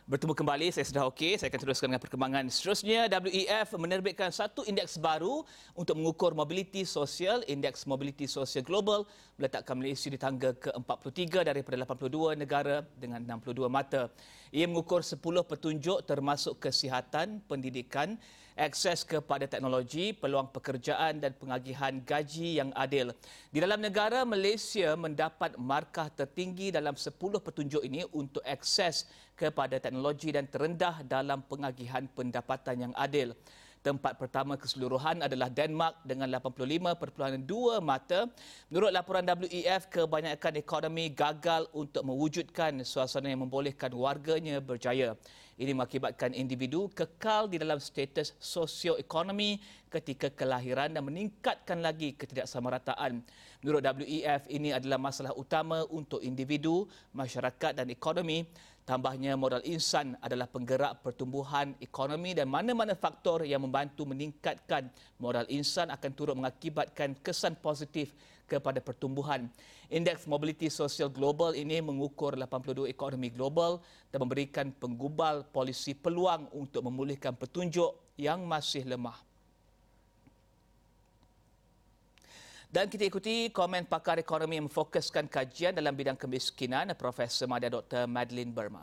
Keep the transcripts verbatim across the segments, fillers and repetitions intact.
Bertemu kembali, saya sudah okey. Saya akan teruskan dengan perkembangan seterusnya. W E F menerbitkan satu indeks baru untuk mengukur mobiliti sosial. Indeks mobiliti sosial global meletakkan Malaysia di tangga ke empat puluh tiga daripada lapan puluh dua negara dengan enam puluh dua mata. Ia mengukur sepuluh petunjuk termasuk kesihatan, pendidikan, akses kepada teknologi, peluang pekerjaan dan pengagihan gaji yang adil. Di dalam negara, Malaysia mendapat markah tertinggi dalam sepuluh petunjuk ini untuk akses kepada teknologi dan terendah dalam pengagihan pendapatan yang adil. Tempat pertama keseluruhan adalah Denmark dengan lapan puluh lima perpuluhan dua mata. Menurut laporan W E F, kebanyakan ekonomi gagal untuk mewujudkan suasana yang membolehkan warganya berjaya. Ini mengakibatkan individu kekal di dalam status sosioekonomi ketika kelahiran dan meningkatkan lagi ketidaksamarataan. Menurut W E F, ini adalah masalah utama untuk individu, masyarakat dan ekonomi. Tambahnya, modal insan adalah penggerak pertumbuhan ekonomi dan mana-mana faktor yang membantu meningkatkan modal insan akan turut mengakibatkan kesan positif kepada pertumbuhan. Indeks mobiliti sosial global ini mengukur lapan puluh dua ekonomi global dan memberikan penggubal polisi peluang untuk memulihkan petunjuk yang masih lemah. Dan kita ikuti komen pakar ekonomi yang memfokuskan kajian dalam bidang kemiskinan, Profesor Madya Doktor Madeline Burma.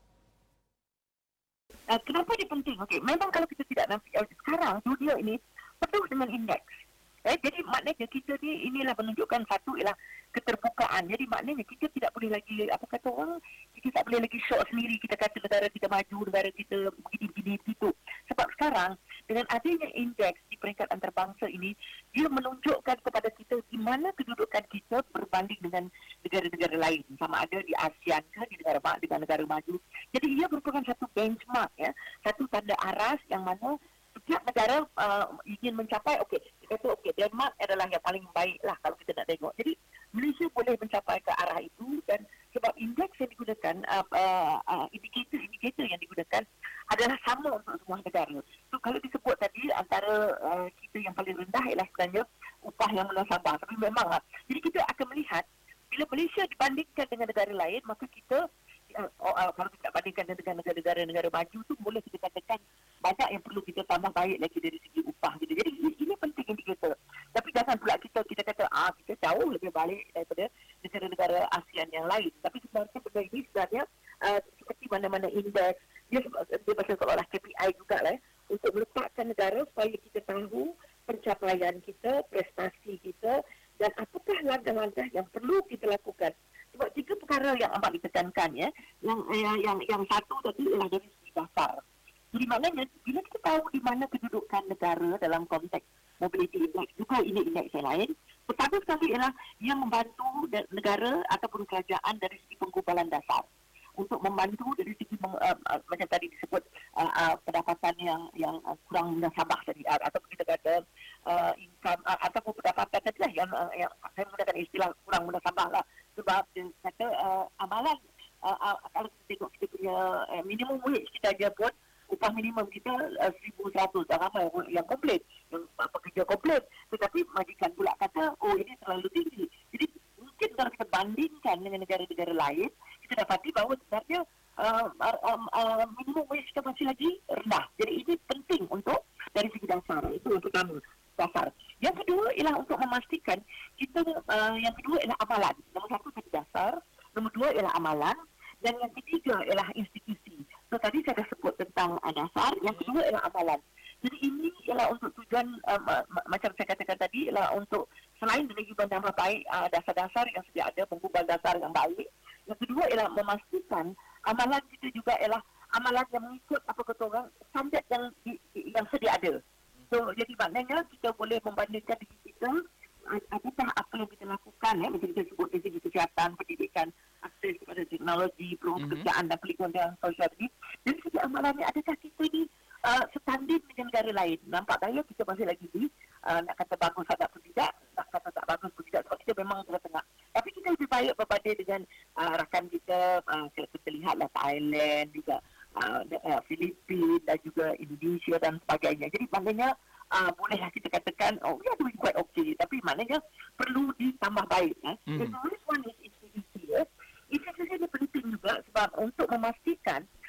Uh, kenapa dia penting? Okey, memang kalau kita tidak nampak uh, sekarang dunia ini penuh dengan indeks. Eh, jadi maknanya kita ni inilah menunjukkan satu ialah keterbukaan. Jadi maknanya kita tidak boleh lagi, apa kata orang, kita tak boleh lagi show sendiri, kita kata negara kita maju, negara kita begini-begini begitu. Sebab sekarang dengan adanya indeks di peringkat antarabangsa ini, dia menunjukkan kepada kita di mana kedudukan kita berbanding dengan negara-negara lain. Sama ada di ASEAN ke, di negara, dengan negara maju. Jadi ia merupakan satu benchmark, ya, satu tanda aras yang mana setiap negara uh, ingin mencapai, okey, kita kata okey, Denmark adalah yang paling baik lah kalau kita nak tengok. Jadi Malaysia boleh mencapai ke arah itu dan sebab indeks yang digunakan, uh, uh, uh, indikator-indikator yang digunakan adalah sama untuk semua negara. So kalau disebut tadi antara uh, kita yang paling rendah ialah sebenarnya upah yang munasabah. Tapi memang lah. Jadi kita akan melihat bila Malaysia dibandingkan dengan negara lain, maka kita uh, uh, kalau kita bandingkan dengan negara-negara maju tu boleh kita katakan banyak yang perlu kita tambah baik lagi dari segi upah gitu. Jadi ini penting indikator. Tapi jangan pula kita kita kata ah kita jauh lebih baik daripada negara-negara ASEAN yang lain. Tapi sebenarnya benda ini sebenarnya uh, seperti mana-mana indeks dia, dia macam seolah K P I jugalah eh, untuk meletakkan negara supaya kita tahu pencapaian kita, prestasi kita dan apakah langkah-langkah yang perlu kita lakukan. Sebab tiga perkara yang amat ditekankan ya, yang yang yang, yang satu tadi ialah dari segi dasar. Jadi maknanya bila kita tahu di mana kedudukan negara dalam konteks mobility index, juga ini indeks yang lain, pertama sekali ialah ia membantu negara ataupun kerajaan dari segi penggubalan dasar. Untuk membantu dari segi uh, uh, macam tadi disebut uh, uh, pendapatan yang yang uh, kurang munasabah tadi uh, ataupun kita kata uh, income uh, ataupun pendapatan tadi lah yang, uh, yang saya menggunakan istilah kurang munasabah lah sebab dia kata uh, amalan uh, uh, kalau kita tengok kita punya uh, minimum wage kita aja pun upah minimum kita uh, seribu seratus ramai yang komplain yang uh, pekerja komplain tetapi majikan pula kata oh ini terlalu tinggi. Jadi mungkin kalau kita bandingkan dengan negara-negara lain kita dapati bahawa sebenarnya uh, uh, uh, minimum wage kita masih lagi rendah. Jadi ini penting untuk dari segi dasar. Itu yang pertama, dasar. Yang kedua ialah untuk memastikan kita, uh, yang kedua ialah amalan. Nombor satu tadi dasar, nombor dua ialah amalan dan yang ketiga ialah institusi. So tadi saya dah sebut tentang uh, dasar, yang kedua ialah amalan. Jadi ini ialah untuk tujuan uh, macam saya katakan tadi ialah untuk selain dari menambah baik uh, dasar-dasar yang sedia ada, penggubal dasar yang baik. Yang kedua ialah memastikan amalan kita juga ialah amalan yang mengikut apa kata orang standard yang yang sedia ada. So jadi maknanya kita boleh membandingkan diri kita apakah apa yang kita lakukan ya, macam kita sebut dari segi kesihatan, pendidikan, akses kepada teknologi, peluang mm-hmm. pekerjaan dan pelindungan sosial ini. Dari segi amalannya adakah kita ni uh, setanding dengan negara lain? Nampak saya kita masih lagi di uh, nak kata bagus ataupun tidak, nak kata tak bagus pun tidak sebab kita memang tengah-tengah. Tapi kita lebih baik berbanding dengan uh, rakan kita, uh, kita lihatlah Thailand, juga uh, uh, Filipina dan juga Indonesia dan sebagainya. Jadi maknanya uh, bolehlah kita katakan, oh we are doing quite okay. Tapi maknanya perlu ditambah baik. Eh. Mm. The first one is institusi. Eh. Institusi ini penting juga sebab untuk memastikan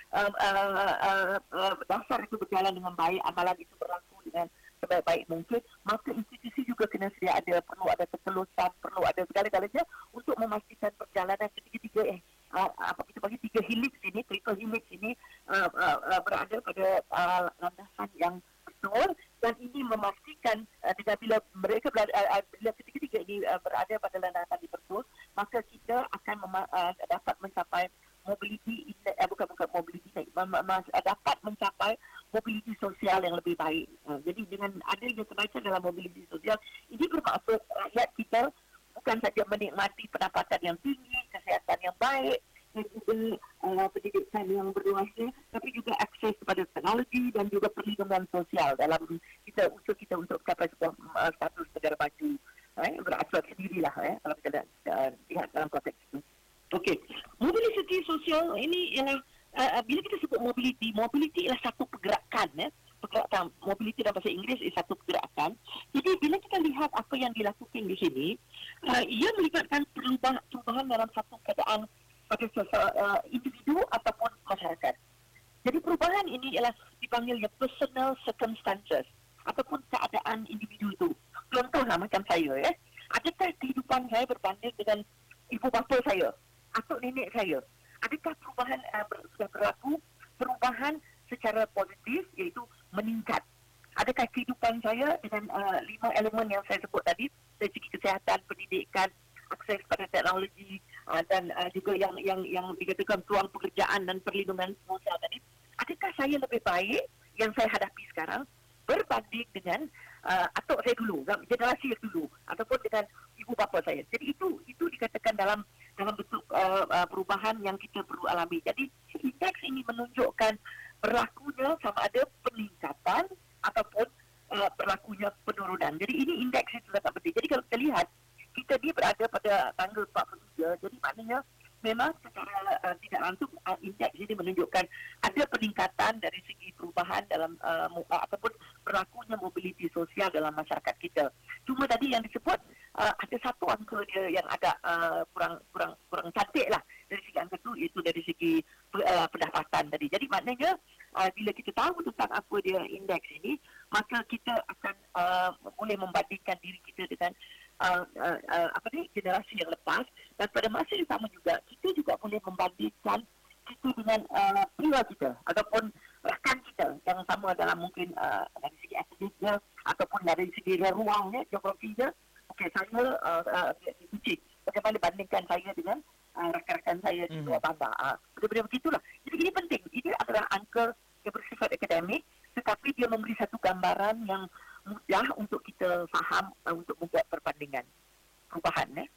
uh, uh, uh, uh, dasar itu berjalan dengan baik, amalan itu berlaku dengan sebaik-baik mungkin, maka institusi juga kena sedia ada, perlu ada ketelusan, perlu ada segala-galanya untuk memastikan perjalanan ketiga-tiga eh, uh, apa kita bagi tiga helix ini, triple helix ini uh, uh, uh, berada pada uh, landasan yang betul, dan ini memastikan uh, bila mereka berada, uh, bila ketiga-tiga ini uh, berada pada landasan yang betul, maka kita akan mema- uh, dapat mencapai mobiliti, uh, bukan bukan mobiliti, uh, dapat mencapai mobiliti sosial yang lebih baik. Uh, jadi dengan adanya kenaikan dalam mobiliti sosial, ini bermaksud rakyat kita bukan saja menikmati pendapatan yang tinggi, kesihatan yang baik, dan juga uh, pendidikan yang berluasnya, tapi juga akses kepada teknologi dan juga perlindungan sosial dalam kita usaha kita untuk mencapai sebuah uh, status negara maju, eh, berasal sendirilah eh, kalau kita uh, lihat dalam konteks itu. Okey, mobiliti sosial ini ialah uh, bila kita sebut mobiliti, mobiliti ialah satu pergerakan, eh, pergerakan mobiliti dalam bahasa Inggeris ialah satu pergerakan. Jadi bila kita lihat apa yang dilakukan di sini, uh, ia melibatkan perubahan, perubahan dalam satu keadaan pada uh, individu ataupun masyarakat. Jadi perubahan ini ialah dipanggil personal circumstances ataupun keadaan individu itu. Contohlah macam saya, eh, adakah kehidupan saya berbanding dengan ibu bapa saya atau nenek saya? Adakah perubahan uh, sudah berlaku perubahan secara positif, iaitu meningkat? Adakah kehidupan saya dengan uh, lima elemen yang saya sebut tadi, dari segi kesihatan, pendidikan, akses pada teknologi uh, dan uh, juga yang yang yang dikatakan peluang pekerjaan dan perlindungan sosial tadi, adakah saya lebih baik yang saya hadapi sekarang berbanding dengan uh, atuk saya dulu, generasi dulu, ataupun dengan ibu bapa saya? Jadi itu itu dikatakan dalam dalam bentuk uh, uh, perubahan yang kita perlu alami. Jadi indeks ini menunjukkan berlakunya sama ada peningkatan ataupun uh, berlakunya penurunan. Jadi ini indeks itu sangat penting. Jadi kalau kita lihat, kita ni berada pada tanggal empat puluh tiga, jadi maknanya memang secara uh, tidak langsung uh, indeks ini menunjukkan ada peningkatan dari segi perubahan dalam uh, uh, ataupun berlakunya mobiliti sosial dalam masyarakat kita. Cuma tadi yang disebut uh, ada satu angka dia yang agak uh, kurang kurang kurang cantik lah dari segi angka tu, iaitu dari segi uh, pendapatan tadi. Jadi maknanya uh, bila kita tahu tentang apa dia indeks ini, maka kita akan uh, boleh membandingkan diri kita dengan Uh, uh, uh, apa ni, generasi yang lepas, dan pada masa yang sama juga kita juga boleh membandingkan kita dengan uh, peer kita ataupun rakan kita yang sama dalam mungkin uh, dari segi akademiknya ataupun dari segi ruangnya, geografinya. Okey, saya uh, uh, di Kuching, bagaimana bandingkan saya dengan uh, rakan-rakan saya di luar bandar. Uh, benda-benda begitulah. Jadi ini penting. Ini adalah angka yang bersifat akademik, tetapi dia memberi satu gambaran yang mudah untuk kita faham uh, untuk membuat perbandingan perubahan. Eh?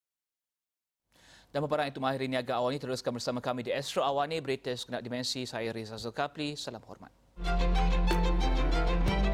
Dan paparan itu Mahir Niaga Awani, teruskan bersama kami di Astro Awani, berita segenap dimensi. Saya Rizal Zulkapli, salam hormat.